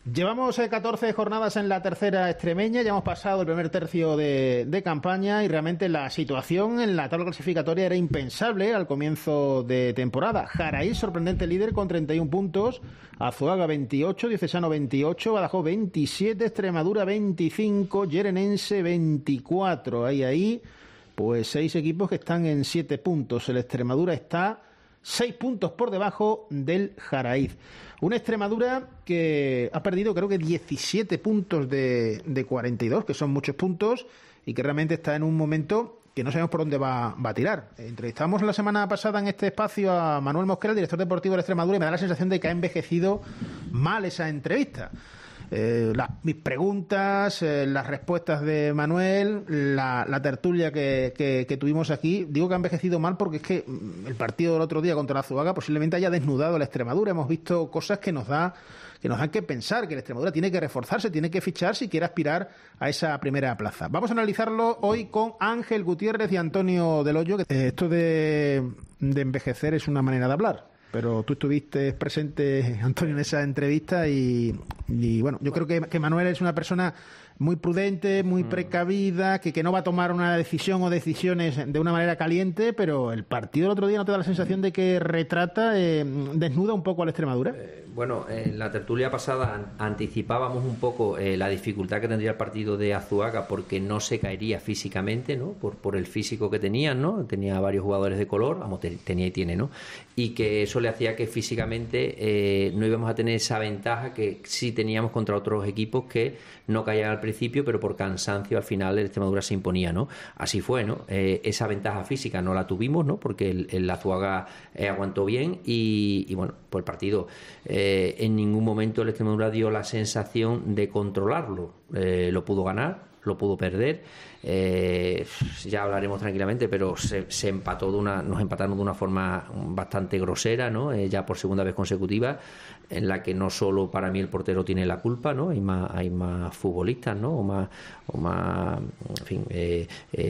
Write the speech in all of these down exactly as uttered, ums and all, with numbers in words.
Llevamos eh, catorce jornadas en la tercera extremeña, ya hemos pasado el primer tercio de, de campaña y realmente la situación en la tabla clasificatoria era impensable al comienzo de temporada. Jaraíz, sorprendente líder con treinta y un puntos, Azuaga veintiocho, Diocesano veintiocho, Badajoz veintisiete, Extremadura veinticinco, Llerenense veinticuatro. Ahí, ahí, pues seis equipos que están en siete puntos. El Extremadura está seis puntos por debajo del Jaraíz. Una Extremadura que ha perdido creo que diecisiete puntos de, de cuarenta y dos, que son muchos puntos, y que realmente está en un momento que no sabemos por dónde va, va a tirar. Entrevistamos la semana pasada en este espacio a Manuel Mosquera, el director deportivo de la Extremadura, y me da la sensación de que ha envejecido mal esa entrevista. Eh, la, mis preguntas, eh, las respuestas de Manuel, la, la tertulia que, que, que tuvimos aquí, digo que ha envejecido mal porque es que el partido del otro día contra la Azuaga posiblemente haya desnudado a la Extremadura. Hemos visto cosas que nos da que nos dan que pensar que la Extremadura tiene que reforzarse, tiene que fichar si quiere aspirar a esa primera plaza. Vamos a analizarlo hoy con Ángel Gutiérrez y Antonio Del Hoyo. Eh, esto de, de envejecer es una manera de hablar, pero tú estuviste presente, Antonio, en esa entrevista y, y bueno, yo creo que, que Manuel es una persona muy prudente, muy precavida, que, que no va a tomar una decisión o decisiones de una manera caliente, pero el partido del otro día, ¿no te da la sensación de que retrata, eh, desnuda un poco a la Extremadura? Eh, bueno, en la tertulia pasada an- anticipábamos un poco eh, la dificultad que tendría el partido de Azuaga porque no se caería físicamente, ¿no? Por, por el físico que tenían, ¿no? Tenía varios jugadores de color, vamos, te, tenía y tiene, ¿no? Y que eso le hacía que físicamente eh, no íbamos a tener esa ventaja que sí teníamos contra otros equipos que no caían al principio, pero por cansancio al final el Extremadura se imponía, ¿no? Así fue, ¿no? Eh, esa ventaja física no la tuvimos, ¿no? Porque el, el Azuaga eh, aguantó bien y, y bueno, pues el partido eh, en ningún momento el Extremadura dio la sensación de controlarlo. Eh, lo pudo ganar, lo pudo perder, eh, ya hablaremos tranquilamente, pero se, se empató de una, nos empataron de una forma bastante grosera, ¿no? Eh, ya por segunda vez consecutiva, en la que no solo para mí el portero tiene la culpa, ¿no? Hay más, hay más futbolistas, ¿no? O más, o más, en fin, eh,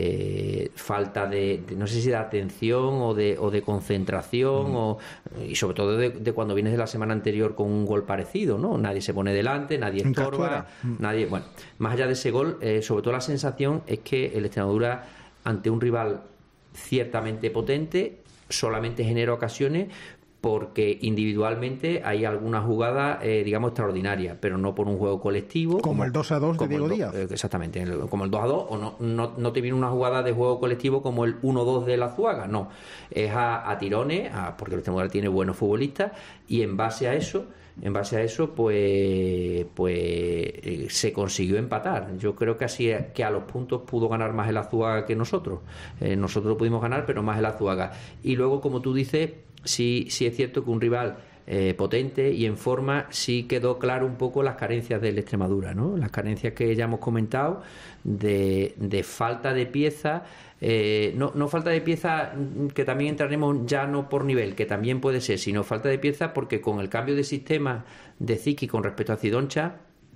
eh, falta de, de, no sé si de atención o de, o de concentración, mm. o, y sobre todo de, de cuando vienes de la semana anterior con un gol parecido, ¿no? Nadie se pone delante, nadie estorba, mm. nadie, bueno, más allá de ese gol, eh, sobre todo la sensación es que el Extremadura, ante un rival ciertamente potente, solamente genera ocasiones porque individualmente hay alguna jugada, eh, digamos, extraordinaria, pero no por un juego colectivo. Como, como el dos a dos de Diego Díaz. Eh, exactamente, como el dos a dos, o no, no, no te viene una jugada de juego colectivo como el uno dos de la Azuaga, no. Es a, a tirones, a, porque el Extremadura tiene buenos futbolistas, y en base a eso, en base a eso, pues, pues eh, se consiguió empatar. Yo creo que así que a los puntos pudo ganar más el Azuaga que nosotros. Eh, nosotros lo pudimos ganar, pero más el Azuaga. Y luego, como tú dices, sí, sí es cierto que un rival eh, potente y en forma, sí quedó claro un poco las carencias del Extremadura, ¿no? Las carencias que ya hemos comentado de, de falta de pieza, eh, no, no falta de pieza que también entraremos ya no por nivel, que también puede ser, sino falta de pieza porque con el cambio de sistema de Ziki con respecto a Zidoncha,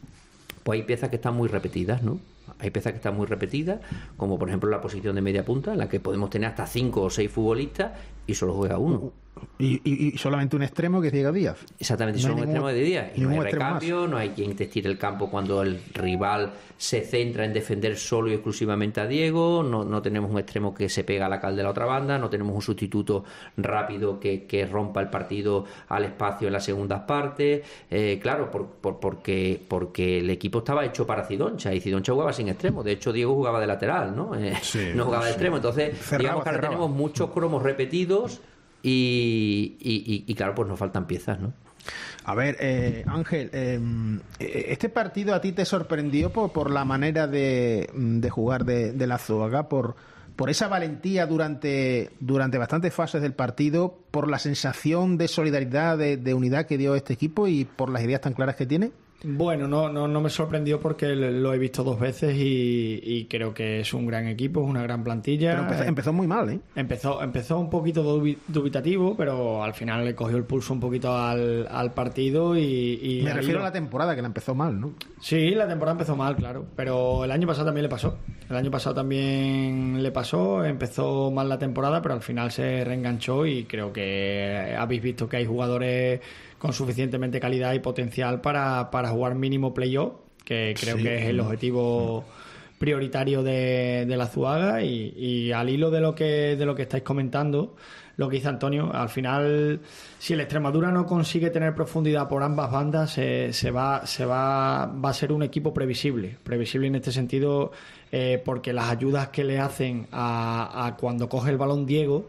pues hay piezas que están muy repetidas, ¿no? Hay piezas que están muy repetidas, como por ejemplo la posición de media punta, en la que podemos tener hasta cinco o seis futbolistas y solo juega uno. Y, y, y solamente un extremo que es Diego Díaz. Exactamente, no solo un extremo de Díaz. Y no hay recambio, no hay quien te estire el campo cuando el rival se centra en defender solo y exclusivamente a Diego, no, no tenemos un extremo que se pega a la cal de la otra banda, no tenemos un sustituto rápido que, que rompa el partido al espacio en las segundas partes. Eh, claro, por, por, porque, porque el equipo estaba hecho para Zidoncha y Zidoncha jugaba sin extremo. De hecho, Diego jugaba de lateral, ¿no? Eh, sí, no jugaba sí. de extremo. Entonces, cerraba, digamos que ahora cerraba. Tenemos muchos cromos repetidos. Y, y, y claro, pues nos faltan piezas, ¿no? A ver, eh, Ángel, eh, ¿este partido a ti te sorprendió por, por la manera de, de jugar de, de la Azuaga, por, por esa valentía durante, durante bastantes fases del partido, por la sensación de solidaridad, de, de unidad que dio este equipo y por las ideas tan claras que tiene? Bueno, no, no, no me sorprendió porque lo he visto dos veces y, y creo que es un gran equipo, es una gran plantilla. Pero empezó, empezó muy mal, ¿eh? Empezó, empezó un poquito dubitativo, pero al final le cogió el pulso un poquito al, al partido y... y me refiero a la temporada, que la empezó mal, ¿no? Sí, la temporada empezó mal, claro, pero el año pasado también le pasó. El año pasado también le pasó, empezó mal la temporada, pero al final se reenganchó y creo que habéis visto que hay jugadores con suficientemente calidad y potencial para, para jugar mínimo playoff, que creo sí. que es el objetivo prioritario de, de la Azuaga. Y, y al hilo de lo que de lo que estáis comentando, lo que dice Antonio, al final, si el Extremadura no consigue tener profundidad por ambas bandas, se, se va se va va a ser un equipo previsible, previsible en este sentido, eh, porque las ayudas que le hacen a, a cuando coge el balón Diego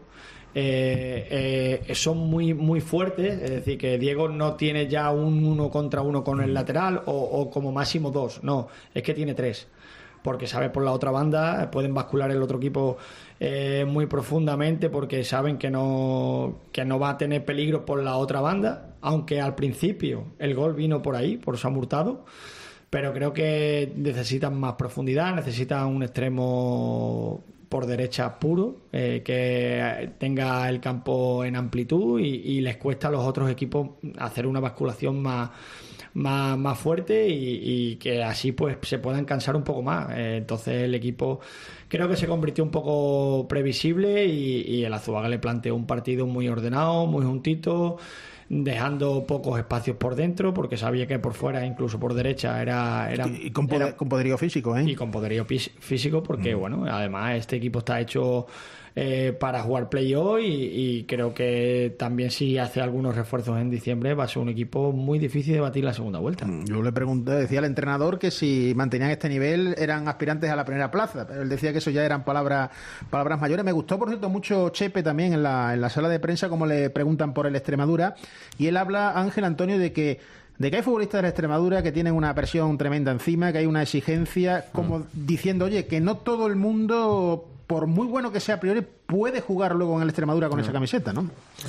Eh, eh, son muy muy fuertes, es decir, que Diego no tiene ya un uno contra uno con el lateral o, o como máximo dos, no, es que tiene tres, porque sabe por la otra banda, pueden bascular el otro equipo eh, muy profundamente porque saben que no que no va a tener peligro por la otra banda, aunque al principio el gol vino por ahí, por Samu Hurtado, pero creo que necesitan más profundidad, necesitan un extremo por derecha puro, eh, que tenga el campo en amplitud y, y les cuesta a los otros equipos hacer una basculación más más, más fuerte y, y que así pues se puedan cansar un poco más. Eh, entonces el equipo creo que se convirtió un poco previsible y, y el Azuaga le planteó un partido muy ordenado, muy juntito, dejando pocos espacios por dentro porque sabía que por fuera, incluso por derecha, era... era y con, poder, era, con poderío físico, ¿eh? Y con poderío pis, físico porque, mm. bueno, además este equipo está hecho eh, para jugar play-off y, y creo que también si hace algunos refuerzos en diciembre va a ser un equipo muy difícil de batir la segunda vuelta. Yo le pregunté, decía al entrenador que si mantenían este nivel eran aspirantes a la primera plaza, pero él decía que eso ya eran palabras palabras mayores. Me gustó, por cierto, mucho Chepe también en la, en la sala de prensa, como le preguntan por el Extremadura, y él habla, Ángel Antonio, de que de que hay futbolistas de la Extremadura que tienen una presión tremenda encima, que hay una exigencia, como mm. diciendo, oye, que no todo el mundo, por muy bueno que sea a priori, puede jugar luego en el Extremadura con no. esa camiseta, ¿no?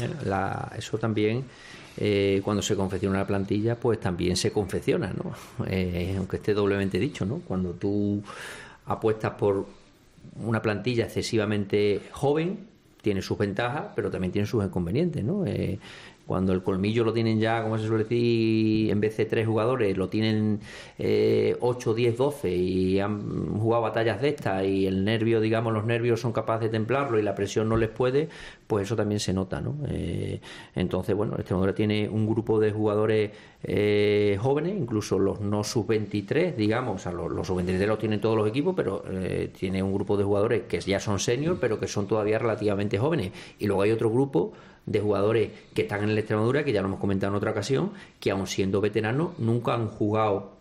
La, eso también, eh, cuando se confecciona la plantilla, pues también se confecciona, ¿no? Eh, aunque esté doblemente dicho, ¿no? Cuando tú apuestas por una plantilla excesivamente joven, tiene sus ventajas, pero también tiene sus inconvenientes, ¿no? Eh, cuando el colmillo lo tienen ya, como se suele decir, en vez de tres jugadores, lo tienen eh, ocho, diez, doce y han jugado batallas de estas y el nervio, digamos, los nervios son capaces de templarlo y la presión no les puede, pues eso también se nota, ¿no? Eh, entonces, bueno, Extremadura tiene un grupo de jugadores eh, jóvenes, incluso los no sub veintitrés, digamos, o sea, los, los sub veintitrés los tienen todos los equipos, pero eh, tiene un grupo de jugadores que ya son senior, pero que son todavía relativamente jóvenes. Y luego hay otro grupo de jugadores que están en el Extremadura, que ya lo hemos comentado en otra ocasión, que aun siendo veteranos nunca han jugado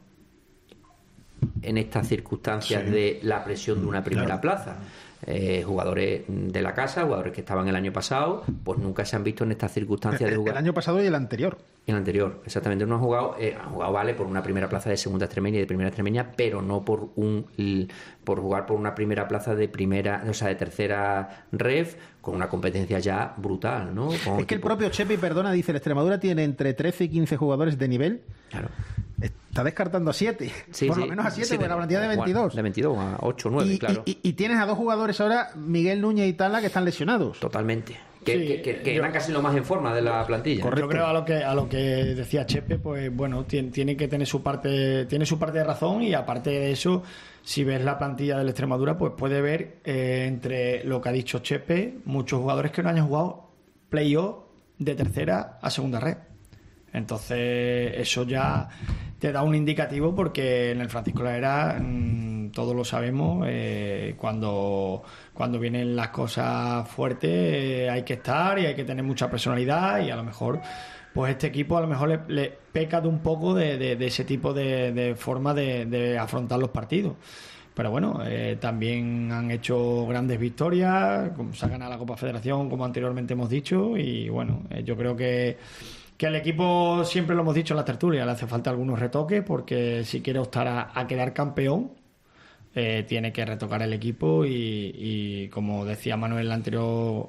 en estas circunstancias sí. de la presión de una primera claro. plaza. Eh, jugadores de la casa, jugadores que estaban el año pasado, pues nunca se han visto en estas circunstancias el, de jugar. El año pasado y el anterior. El anterior, exactamente. No han jugado, eh, han jugado, vale, por una primera plaza de segunda extremeña y de primera extremeña, pero no por un por jugar por una primera plaza de primera, o sea, de tercera ref, con una competencia ya brutal, ¿no? Con es que tipo... el propio Chepi, perdona, dice, el Extremadura tiene entre trece y quince jugadores de nivel. Claro. Está descartando a siete, sí, por sí, lo menos a siete, sí, porque la plantilla de veintidós. De veintidós a ocho, nueve, y, claro. Y, y, y tienes a dos jugadores ahora, Miguel Núñez y Tala, que están lesionados. Totalmente. Que, sí, que, que, que yo, eran casi lo más en forma de la plantilla. Yo creo a lo que a lo que decía Chepe, pues bueno, tiene, tiene que tener su parte, tiene su parte de razón, y aparte de eso, si ves la plantilla del Extremadura, pues puede ver eh, entre lo que ha dicho Chepe, muchos jugadores que no hayan jugado play-off de tercera a segunda red. Entonces eso ya te da un indicativo, porque en el Francisco Ladera mmm, todos lo sabemos, eh, cuando cuando vienen las cosas fuertes eh, hay que estar y hay que tener mucha personalidad, y a lo mejor pues este equipo a lo mejor le, le peca de un poco de, de, de ese tipo de, de forma de, de afrontar los partidos. Pero bueno, eh, también han hecho grandes victorias, como se ha ganado la Copa Federación, como anteriormente hemos dicho, y bueno, eh, yo creo que que al equipo, siempre lo hemos dicho en la tertulia, le hace falta algunos retoques, porque si quiere optar a, a quedar campeón, eh, tiene que retocar el equipo y, y como decía Manuel en la anterior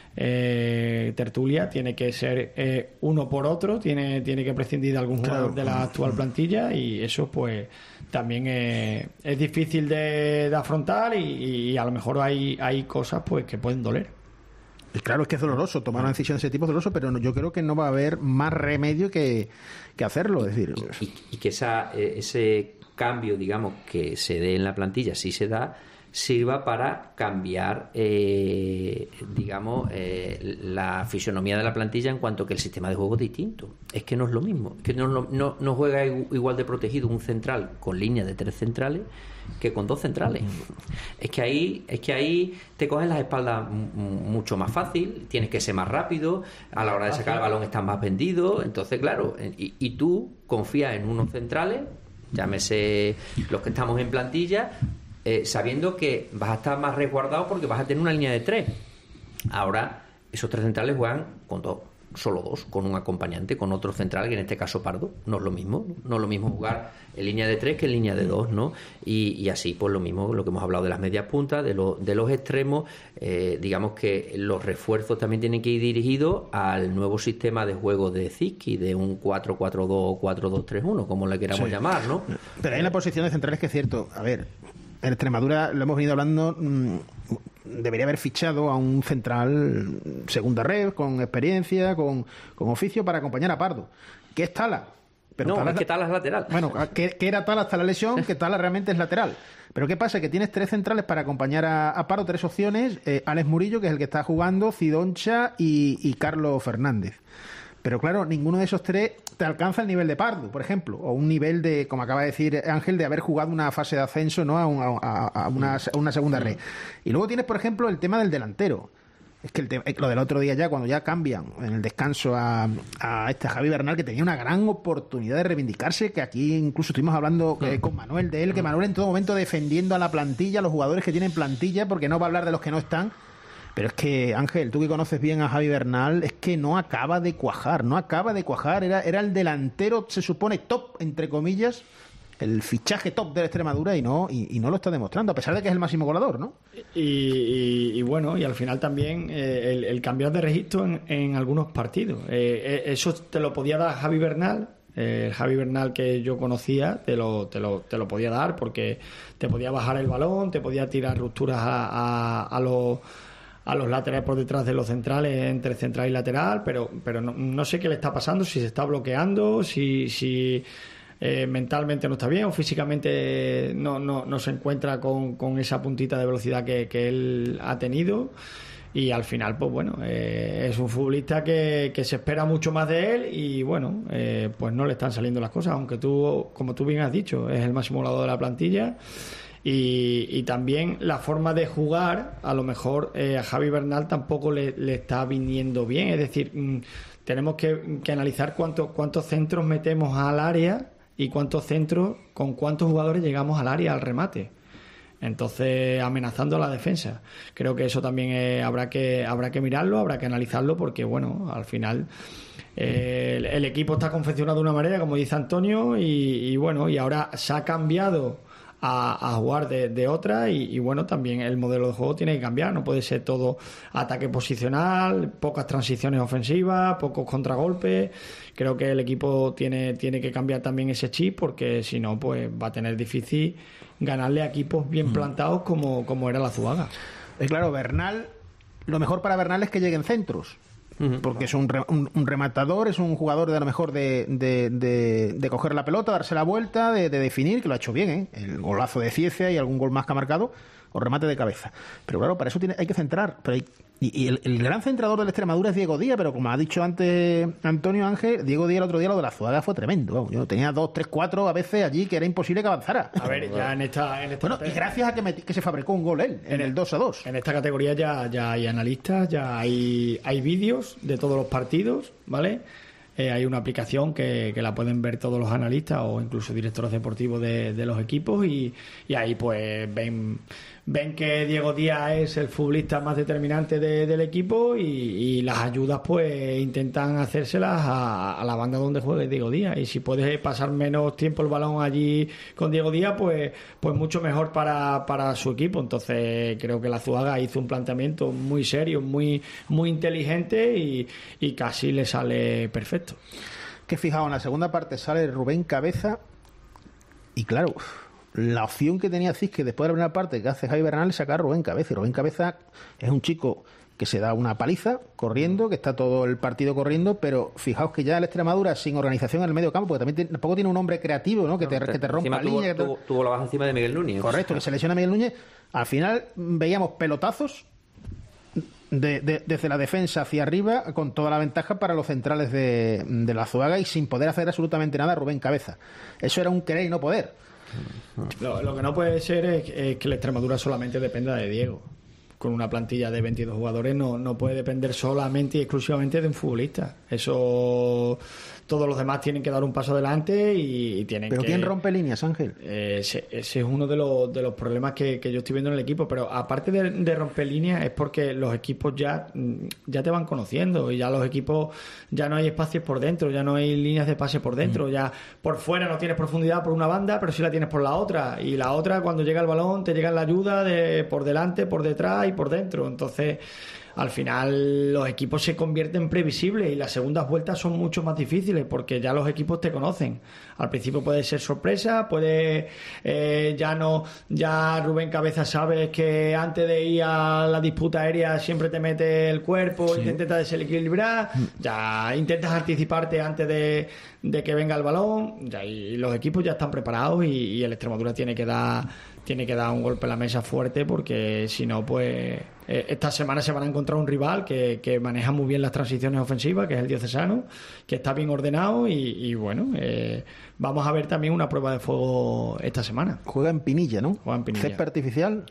eh, tertulia, tiene que ser eh, uno por otro, tiene, tiene que prescindir de algún jugador claro. de la actual plantilla, y eso pues también eh, es difícil de, de afrontar, y, y a lo mejor hay, hay cosas pues que pueden doler. Claro, es que es doloroso, tomar una decisión de ese tipo es doloroso, pero no, yo creo que no va a haber más remedio que, que hacerlo. Es decir, y, y que esa, ese cambio, digamos, que se dé en la plantilla, si se da, sirva para cambiar, eh, digamos, eh, la fisonomía de la plantilla en cuanto que el sistema de juego es distinto. Es que no es lo mismo. Es que no, no, no juega igual de protegido un central con línea de tres centrales que con dos centrales. Es que ahí es que ahí te cogen las espaldas m- mucho más fácil, tienes que ser más rápido, a la hora de sacar el balón estás más vendido. Entonces, claro, y, y tú confías en unos centrales, llámese los que estamos en plantilla, Eh, sabiendo que vas a estar más resguardado porque vas a tener una línea de tres. Ahora, esos tres centrales juegan con dos, solo dos, con un acompañante, con otro central, que en este caso Pardo. No es lo mismo, no es lo mismo jugar en línea de tres que en línea de dos, ¿no? Y, y así, pues lo mismo, lo que hemos hablado de las medias puntas, de, lo, de los extremos, eh, digamos que los refuerzos también tienen que ir dirigidos al nuevo sistema de juego de Zizki, de un cuatro cuatro dos o cuatro dos tres uno, como le queramos sí. llamar, ¿no? Pero hay una posición de centrales que es cierto, a ver, en Extremadura, lo hemos venido hablando, mmm, debería haber fichado a un central segunda red, con experiencia, con, con oficio, para acompañar a Pardo, que es Tala. Pero no, Tala es que Tala es lateral. Bueno, que, que era Tala hasta la lesión, que Tala realmente es lateral. Pero ¿qué pasa? Que tienes tres centrales para acompañar a, a Pardo, tres opciones. Eh, Alex Murillo, que es el que está jugando, Cidoncha y, y Carlos Fernández. Pero claro, ninguno de esos tres te alcanza el nivel de Pardo, por ejemplo, o un nivel de, como acaba de decir Ángel, de haber jugado una fase de ascenso, ¿no? a, un, a, a, una, a una segunda red. Y luego tienes, por ejemplo, el tema del delantero. Es que el te- lo del otro día ya, cuando ya cambian en el descanso a, a este Javi Bernal, que tenía una gran oportunidad de reivindicarse, que aquí incluso estuvimos hablando eh, con Manuel de él, que Manuel en todo momento defendiendo a la plantilla, a los jugadores que tienen plantilla, porque no va a hablar de los que no están. Pero es que, Ángel, tú que conoces bien a Javi Bernal, es que no acaba de cuajar, no acaba de cuajar. Era, era el delantero, se supone, top, entre comillas, el fichaje top de la Extremadura y no y, y no lo está demostrando, a pesar de que es el máximo goleador, ¿no? Y, y, y bueno, y al final también eh, el, el cambiar de registro en, en algunos partidos. Eh, eso te lo podía dar Javi Bernal. El Javi Bernal que yo conocía te lo, te, lo, te lo podía dar porque te podía bajar el balón, te podía tirar rupturas a, a, a los... a los laterales por detrás de los centrales, entre central y lateral, pero pero no, no sé qué le está pasando, si se está bloqueando, si si eh, mentalmente no está bien o físicamente no, no, no se encuentra con, con esa puntita de velocidad que, que él ha tenido. Y al final, pues bueno, eh, es un futbolista que, que se espera mucho más de él y bueno, eh, pues no le están saliendo las cosas, aunque tú, como tú bien has dicho, es el máximo goleador de la plantilla. Y, y también la forma de jugar, a lo mejor eh, a Javi Bernal tampoco le, le está viniendo bien. Es decir, mmm, tenemos que, que analizar cuánto, cuántos centros metemos al área y cuántos centros, con cuántos jugadores llegamos al área, al remate. Entonces, amenazando a la defensa. Creo que eso también eh, habrá que habrá que mirarlo, habrá que analizarlo, porque bueno, al final eh, el, el equipo está confeccionado de una manera, como dice Antonio, y, y bueno, y ahora se ha cambiado A, a jugar de, de otra y, y bueno, también el modelo de juego tiene que cambiar, no puede ser todo ataque posicional, pocas transiciones ofensivas, pocos contragolpes. Creo que el equipo tiene, tiene que cambiar también ese chip, porque si no, pues va a tener difícil ganarle a equipos bien plantados como, como era la Azuaga. Es claro, Bernal, lo mejor para Bernal es que lleguen centros. Porque es un, re, un, un rematador, es un jugador de a lo mejor de, de, de, de coger la pelota, darse la vuelta, de, de definir, que lo ha hecho bien, ¿eh? El golazo de Cieza y algún gol más que ha marcado, o remate de cabeza. Pero claro, para eso tiene, hay que centrar. Pero hay, y y el, el gran centrador de la Extremadura es Diego Díaz, pero como ha dicho antes Antonio Ángel, Diego Díaz el otro día lo de la Azuaga fue tremendo. Vamos, yo tenía dos, tres, cuatro a veces allí que era imposible que avanzara. A ver, ya en esta... En esta bueno, y gracias a que, me, que se fabricó un gol él, en, en el dos a dos. En esta categoría ya, ya hay analistas, ya hay, hay vídeos de todos los partidos, ¿vale? Eh, hay una aplicación que, que la pueden ver todos los analistas o incluso directores deportivos de, de los equipos y, y ahí pues ven ven que Diego Díaz es el futbolista más determinante de, del equipo y, y las ayudas pues intentan hacérselas a, a la banda donde juegue Diego Díaz, y si puedes pasar menos tiempo el balón allí con Diego Díaz pues pues mucho mejor para, para su equipo. Entonces creo que la Azuaga hizo un planteamiento muy serio, muy muy inteligente y, y casi le sale perfecto. Que fijaos, en la segunda parte sale Rubén Cabeza y claro, la opción que tenía Cisque después de la primera parte que hace Javi Bernal es sacar a Rubén Cabeza, y Rubén Cabeza es un chico que se da una paliza corriendo, que está todo el partido corriendo, pero fijaos que ya el Extremadura sin organización en el medio campo, porque también tiene, tampoco tiene un hombre creativo, ¿no? Que te, que te rompa tuvo, línea. Que te... tuvo, tuvo la baja encima de Miguel Núñez. Correcto, que se lesiona Miguel Núñez. Al final veíamos pelotazos de, de, desde la defensa hacia arriba, con toda la ventaja para los centrales de, de la Azuaga y sin poder hacer absolutamente nada Rubén Cabeza. Eso era un querer y no poder. Lo, lo que no puede ser es, es que la Extremadura solamente dependa de Diego. Con una plantilla de veintidós jugadores no, no puede depender solamente y exclusivamente de un futbolista. Eso, todos los demás tienen que dar un paso adelante y, y tienen ¿Pero que... quién rompe líneas, Ángel? Eh, ese, ese es uno de los, de los problemas que, que yo estoy viendo en el equipo, pero aparte de, de romper líneas es porque los equipos ya, ya te van conociendo y ya los equipos, ya no hay espacios por dentro, ya no hay líneas de pase por dentro, mm. ya por fuera no tienes profundidad por una banda, pero sí la tienes por la otra, y la otra cuando llega el balón te llega la ayuda de por delante, por detrás y por dentro. Entonces al final los equipos se convierten previsibles y las segundas vueltas son mucho más difíciles porque ya los equipos te conocen. Al principio puede ser sorpresa, puede eh, ya no ya Rubén Cabeza sabes que antes de ir a la disputa aérea siempre te mete el cuerpo, sí. Intentas desequilibrar, ya intentas anticiparte antes de, de que venga el balón, ya, y los equipos ya están preparados y, y el Extremadura tiene que dar tiene que dar un golpe a la mesa fuerte porque si no pues eh, esta semana se van a encontrar un rival que, que maneja muy bien las transiciones ofensivas, que es el Diocesano, que está bien ordenado y, y bueno, eh, vamos a ver también una prueba de fuego esta semana. Juega en Pinilla, ¿no? Juega en Pinilla. Césped artificial.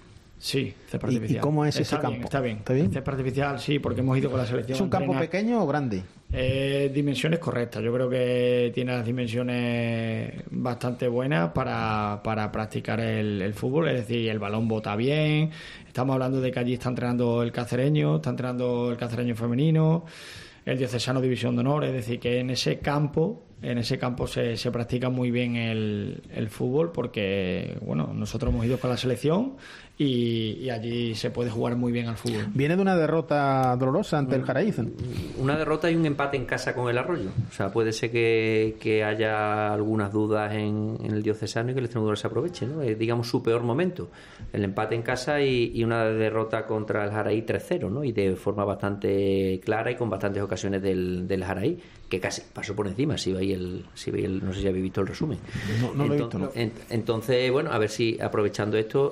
Sí, césped artificial. ¿Y, y cómo es está ese bien, campo? Está bien, ¿Está bien? Césped artificial, sí, porque hemos ido con la selección. ¿Es un campo pequeño o grande? Eh, dimensiones correctas. Yo creo que tiene las dimensiones bastante buenas para, para practicar el, el fútbol. Es decir, el balón bota bien. Estamos hablando de que allí está entrenando el cacereño, está entrenando el cacereño femenino, el Diocesano División de Honor. Es decir, que en ese campo en ese campo se, se practica muy bien el, el fútbol porque, bueno, nosotros hemos ido con la selección y, y allí se puede jugar muy bien al fútbol. Viene de una derrota dolorosa ante el Jaraíz. Una derrota y un empate en casa con el Arroyo. O sea, puede ser que, que haya algunas dudas en, en el Diocesano y que el Extremadura se aproveche, ¿no? Es, digamos, su peor momento. El empate en casa y, y una derrota contra el Jaraíz tres cero, ¿no? Y de forma bastante clara y con bastantes ocasiones del, del Jaraíz, que casi pasó por encima, si veis el, si veis el, no sé si habéis visto el resumen. No, no entonces, lo he visto, no. en, entonces, bueno, a ver si aprovechando esto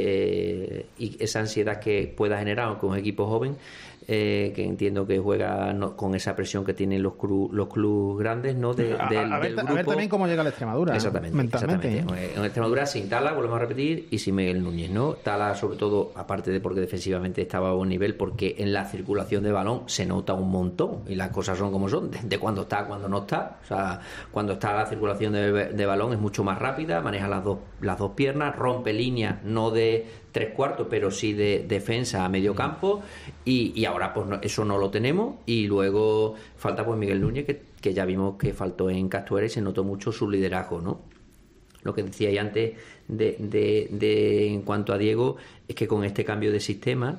eh, y esa ansiedad que pueda generar, aunque un equipo joven, eh, que entiendo que juega no, con esa presión que tienen los clubes los clubes grandes, ¿no? De, a, del, a, ver, del grupo. A ver también cómo llega la Extremadura. Exactamente. Mentalmente. exactamente. En Extremadura sin Tala, volvemos a repetir, y sin Miguel Núñez, ¿no? Tala, sobre todo, aparte de porque defensivamente estaba a buen nivel, porque en la circulación de balón se nota un montón, y las cosas son como son, de, de cuando está a cuando no está. O sea, cuando está la circulación de, de balón es mucho más rápida, maneja las dos, las dos piernas, rompe líneas, no de tres cuartos, pero sí de defensa a medio campo, y, y ahora pues no, eso no lo tenemos, y luego falta pues Miguel Núñez, que, que ya vimos que faltó en Castuera y se notó mucho su liderazgo, ¿no? Lo que decía ahí antes de, de, de en cuanto a Diego, es que con este cambio de sistema,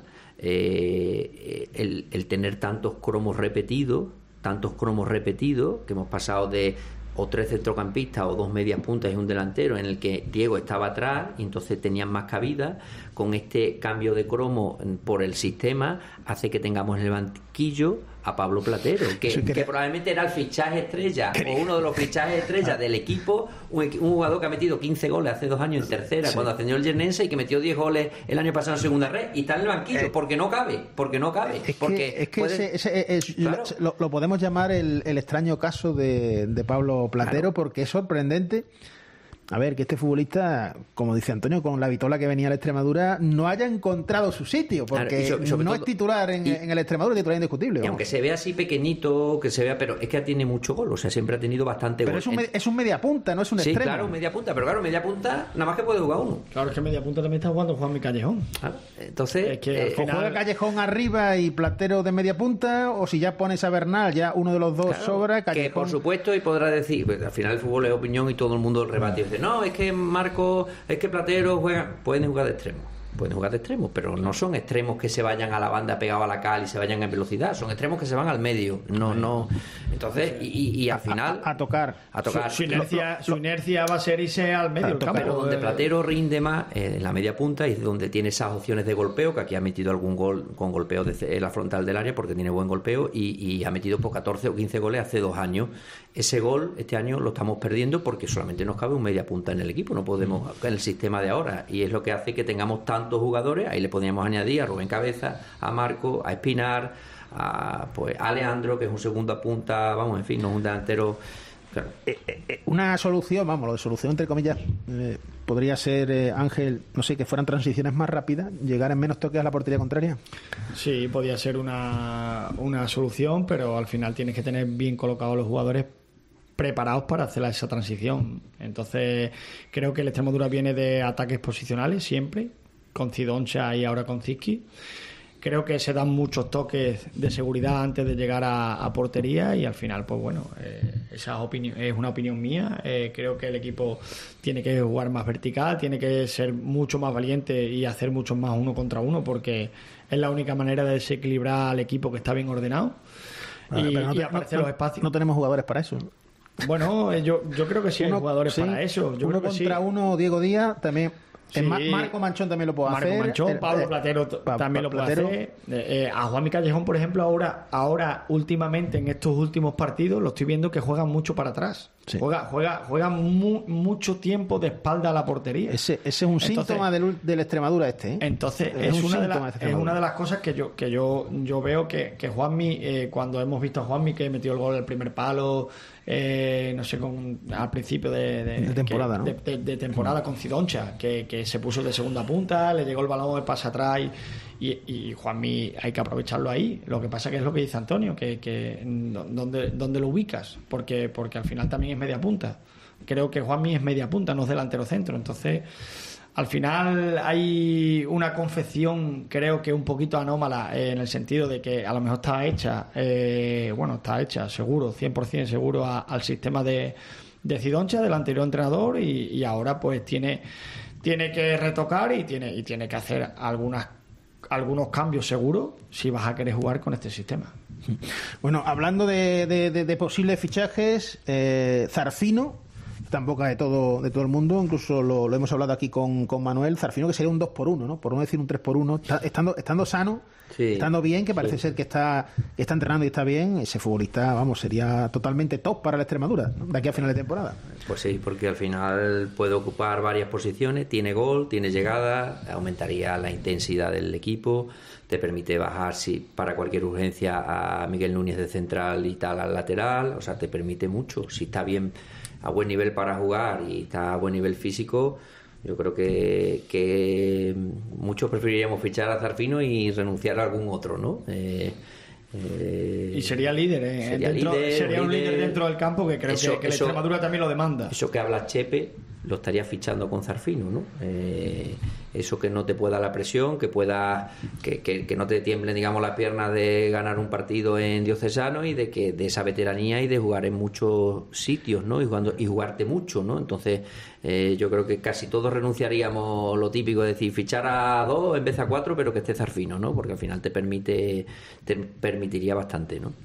eh, el, el tener tantos cromos repetidos, tantos cromos repetidos, que hemos pasado de o tres centrocampistas o dos medias puntas y un delantero, en el que Diego estaba atrás y entonces tenían más cabida, con este cambio de cromo por el sistema hace que tengamos en el banquillo a Pablo Platero, que, sí, que, que probablemente era el fichaje estrella o uno de los fichajes estrellas del equipo, un, un jugador que ha metido quince goles hace dos años en tercera, sí, cuando ascendió el Yernense, y que metió diez goles el año pasado en segunda red, y está en el banquillo eh, porque no cabe, porque no cabe. Es porque que, es que puede... ese, ese, es, claro. lo, lo podemos llamar el, el extraño caso de, de Pablo Platero, claro, porque es sorprendente. A ver, que este futbolista, como dice Antonio, con la vitola que venía a la Extremadura, no haya encontrado su sitio, porque claro, sobre, sobre no todo, es titular en, y, en el Extremadura, es titular indiscutible. Y aunque se vea así pequeñito, que se vea, pero es que tiene mucho gol, o sea, siempre ha tenido bastante pero gol. Pero es un, es un media punta, no es un sí, extremo. Sí, claro, media punta, pero claro, media punta nada más que puede jugar uno. Claro, es que media punta también está jugando Juanmi Callejón. Claro, entonces... Es que eh, final... o juega Callejón arriba y Platero de media punta, o si ya pones a Bernal, ya uno de los dos claro, sobra, Callejón... Que por supuesto, y podrá decir, pues, al final el fútbol es opinión y todo el mundo rebate y dice, no, es que Marco, es que Platero juega, pueden jugar de extremo. pueden jugar de extremos, pero no son extremos que se vayan a la banda pegado a la cal y se vayan en velocidad, son extremos que se van al medio, no, no, entonces, y, y al final a, a, a tocar, a tocar. Su, su, inercia, lo, lo, su inercia va a ser irse al medio del campo. Pero donde Platero rinde más eh, en la media punta y donde tiene esas opciones de golpeo, que aquí ha metido algún gol con golpeo de la frontal del área porque tiene buen golpeo y, y ha metido por catorce o quince goles hace dos años. Ese gol este año lo estamos perdiendo porque solamente nos cabe un media punta en el equipo, no podemos en el sistema de ahora, y es lo que hace que tengamos tantos jugadores. Ahí le podríamos añadir a Rubén Cabeza, a Marco, a Espinar, a pues a Leandro, que es un segunda punta, vamos, en fin, no es un delantero. Claro. Eh, eh, una solución, vamos, lo de solución entre comillas, eh, podría ser, eh, Ángel, no sé, que fueran transiciones más rápidas, llegar en menos toques a la portería contraria. Sí, podría ser una, una solución, pero al final tienes que tener bien colocados los jugadores preparados para hacer esa transición. Entonces creo que el Extremadura viene de ataques posicionales siempre, con Cidoncha y ahora con Zizki. Creo que se dan muchos toques de seguridad antes de llegar a, a portería y al final, pues bueno, eh, esa opinión es una opinión mía. Eh, creo que el equipo tiene que jugar más vertical, tiene que ser mucho más valiente y hacer mucho más uno contra uno, porque es la única manera de desequilibrar al equipo que está bien ordenado. Vale, y, no, y no, aparecer no, los espacios. No tenemos jugadores para eso. Bueno, yo, yo creo que sí hay uno, jugadores sí, para eso. Yo uno creo que contra sí. uno, Diego Díaz también. Sí. Marco Manchón también lo puede Marco hacer. Manchón, el, Pablo eh, Platero pa, también pa, lo puede Platero. hacer. Eh, eh, a Juanmi Callejón, por ejemplo, ahora, ahora últimamente en estos últimos partidos lo estoy viendo que juega mucho para atrás. Sí. Juega, juega, juega mu, mucho tiempo de espalda a la portería. Ese, ese es un entonces, síntoma del, del Extremadura este. ¿eh? Entonces es, es, una de la, es una de las cosas que yo que yo yo veo que, que Juanmi, eh, cuando hemos visto a Juanmi que metió el gol al primer palo, eh, no sé, con, al principio de, de, de temporada, que, ¿no? de, de, de temporada con Cidoncha, que, que se puso de segunda punta, le llegó el balón, el pase atrás y, y, y Juanmi hay que aprovecharlo ahí. Lo que pasa que es lo que dice Antonio, que, que donde, donde lo ubicas, porque, porque al final también es media punta. Creo que Juanmi es media punta, no es delantero centro, entonces al final hay una confección, creo que un poquito anómala, eh, en el sentido de que a lo mejor está hecha, eh, bueno, está hecha seguro, cien por ciento seguro a, al sistema de, de Cidoncha, del anterior entrenador, y, y ahora pues tiene, tiene que retocar y tiene, y tiene que hacer algunas, algunos cambios seguros si vas a querer jugar con este sistema. Bueno, hablando de, de, de, de posibles fichajes, eh, Zarfino está en boca de todo de todo el mundo, incluso lo, lo hemos hablado aquí con, con Manuel. Zarfino, que sería un dos por uno, ¿no? Por no decir un tres por uno, está, estando, estando sano, sí, estando bien, que parece sí. ser que está, que está entrenando y está bien, ese futbolista, vamos, sería totalmente top para la Extremadura, ¿no? De aquí a final de temporada. Pues sí, porque al final puede ocupar varias posiciones, tiene gol, tiene llegada, aumentaría la intensidad del equipo, te permite bajar si para cualquier urgencia a Miguel Núñez de central y tal al lateral, o sea, te permite mucho, si está bien a buen nivel para jugar y está a buen nivel físico. Yo creo que, que muchos preferiríamos fichar a Zarfino y renunciar a algún otro, ¿no? Eh, eh, y sería líder, ¿eh? Sería, dentro, líder, sería un líder, líder dentro del campo, que creo eso, que, que la eso, Extremadura también lo demanda. Eso que habla Chepe lo estaría fichando con Zarfino, ¿no? Eh, eso que no te pueda la presión, que pueda que, que, que no te tiemblen, digamos, las piernas de ganar un partido en Diocesano y de que de esa veteranía y de jugar en muchos sitios, ¿no? Y jugando y jugarte mucho, ¿no? Entonces eh, yo creo que casi todos renunciaríamos lo típico de decir fichar a dos en vez de a cuatro, pero que esté Zarfino, ¿no? Porque al final te permite te permitiría bastante, ¿no?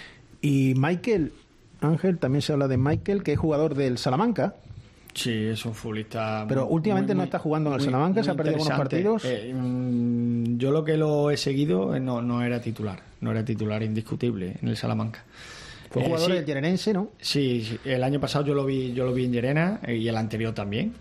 Y Michael Ángel, también se habla de Michael, que es jugador del Salamanca. Sí, es un futbolista. Pero muy, últimamente muy, no está jugando en el muy, Salamanca, muy se ha perdido algunos partidos. Eh, mmm, yo lo que lo he seguido no, no era titular, no era titular indiscutible en el Salamanca. Fue eh, jugador sí, del Llerenense, ¿no? Sí, sí, el año pasado yo lo vi, yo lo vi en Llerena y el anterior también.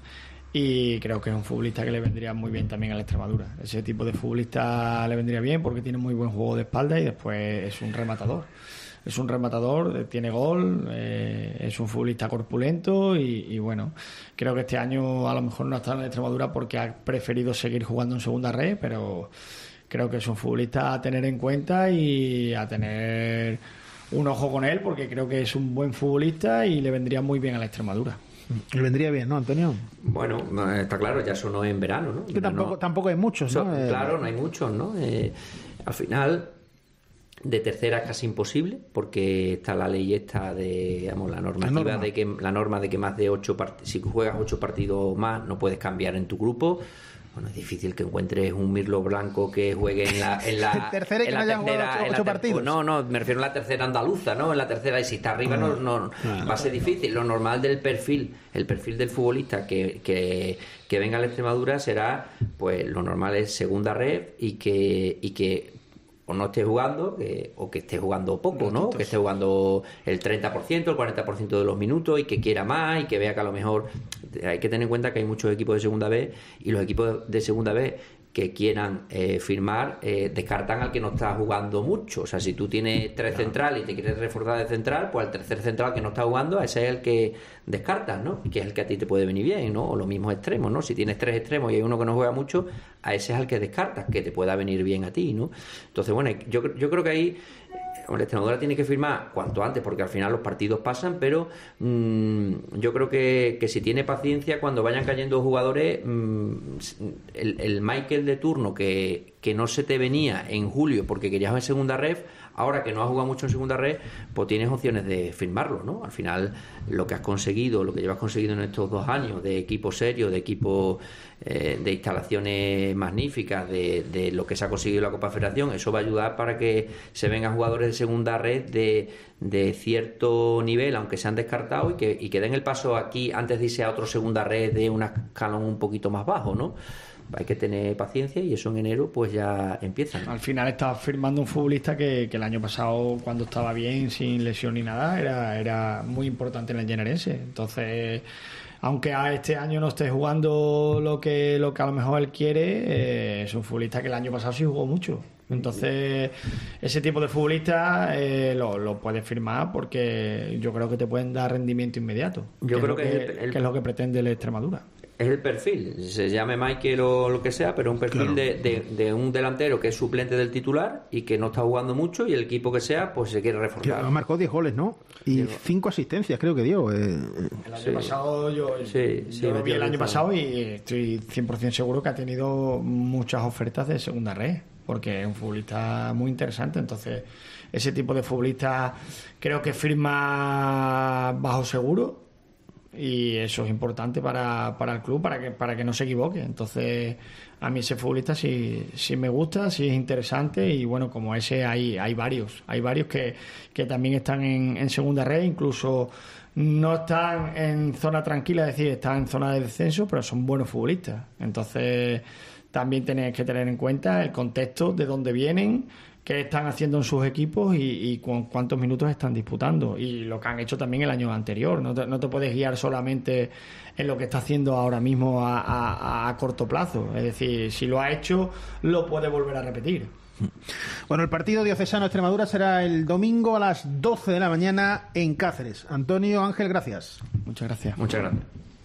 Y creo que es un futbolista que le vendría muy bien también a la Extremadura. Ese tipo de futbolista le vendría bien porque tiene muy buen juego de espalda y después es un rematador. Es un rematador, tiene gol, eh, es un futbolista corpulento y, y bueno, creo que este año a lo mejor no ha estado en la Extremadura porque ha preferido seguir jugando en segunda red, pero creo que es un futbolista a tener en cuenta y a tener un ojo con él porque creo que es un buen futbolista y le vendría muy bien a la Extremadura. Le vendría bien, ¿no, Antonio? Bueno, está claro, ya eso no es en verano, ¿no? Que tampoco, no, tampoco hay muchos, ¿no? Eso, claro, no hay muchos, ¿no? Eh, al final... De tercera es casi imposible porque está la ley esta de, digamos, la normativa la norma. de que la norma de que más de ocho part- si juegas ocho partidos más no puedes cambiar en tu grupo. Bueno, es difícil que encuentres un Mirlo Blanco que juegue en la, en la tercera y que en no la haya jugado tercera, ocho, en la ocho ter- partidos. No, no, me refiero a la tercera andaluza, ¿no? En la tercera, y si está arriba no, no va a ser difícil. Lo normal del perfil, el perfil del futbolista que, que, que venga a la Extremadura será, pues lo normal es segunda red y que y que o no esté jugando, que, o que esté jugando poco, ¿no? Que esté jugando el treinta por ciento, el cuarenta por ciento de los minutos y que quiera más y que vea que a lo mejor... Hay que tener en cuenta que hay muchos equipos de segunda B y los equipos de segunda B que quieran eh, firmar, eh, descartan al que no está jugando mucho. O sea, si tú tienes tres centrales y te quieres reforzar de central, pues al tercer central que no está jugando, ese es el que descartas, ¿no? Que es el que a ti te puede venir bien, ¿no? O los mismos extremos, ¿no? Si tienes tres extremos y hay uno que no juega mucho, a ese es el que descartas, que te pueda venir bien a ti, ¿no? Entonces, bueno, yo, yo creo que ahí la Extremadura tiene que firmar cuanto antes, porque al final los partidos pasan, pero mmm, yo creo que, que si tiene paciencia, cuando vayan cayendo jugadores, mmm, el, el Michael de turno que, que no se te venía en julio porque querías en segunda ref, ahora que no has jugado mucho en segunda red, pues tienes opciones de firmarlo, ¿no? Al final, lo que has conseguido, lo que llevas conseguido en estos dos años, de equipo serio, de equipo eh, de instalaciones magníficas, de, de lo que se ha conseguido en la Copa Federación, eso va a ayudar para que se vengan jugadores de segunda red de, de cierto nivel, aunque se han descartado, y que, y que den el paso aquí antes de irse a otro segunda red de un escalón un poquito más bajo, ¿no? Hay que tener paciencia y eso en enero pues ya empieza, ¿no? Al final estás firmando un futbolista que, que el año pasado, cuando estaba bien, sin lesión ni nada, era, era muy importante en el Generense. Entonces, aunque a este año no esté jugando lo que, lo que a lo mejor él quiere, eh, es un futbolista que el año pasado sí jugó mucho. Entonces, ese tipo de futbolistas eh, lo, lo puedes firmar porque yo creo que te pueden dar rendimiento inmediato. Yo que creo es que, que, el, el... que es lo que pretende la Extremadura. Es el perfil, se llame Michael o lo que sea, pero un perfil claro. de, de, de un delantero que es suplente del titular y que no está jugando mucho, y el equipo que sea pues se quiere reforzar. Claro, marcó diez goles, ¿no? Y cinco asistencias creo que dio. Eh. El año sí. pasado yo, sí, yo sí, lo vi el año pasado y estoy cien por ciento seguro que ha tenido muchas ofertas de segunda red, porque es un futbolista muy interesante. Entonces, ese tipo de futbolista creo que firma bajo seguro. Y eso es importante para, para el club, para que para que no se equivoque. Entonces, a mí ese futbolista sí, sí me gusta, sí es interesante. Y bueno, como ese hay hay varios. Hay varios que, que también están en, en segunda red, incluso no están en zona tranquila, es decir, están en zona de descenso, pero son buenos futbolistas. Entonces, también tenéis que tener en cuenta el contexto de dónde vienen, qué están haciendo en sus equipos y, y cu- cuántos minutos están disputando, y lo que han hecho también el año anterior. No te, no te puedes guiar solamente en lo que está haciendo ahora mismo a, a, a corto plazo. Es decir, si lo ha hecho, lo puede volver a repetir. Bueno, el partido diocesano-Extremadura será el domingo a las doce de la mañana en Cáceres. Antonio Ángel, gracias. Muchas gracias. Muchas gracias.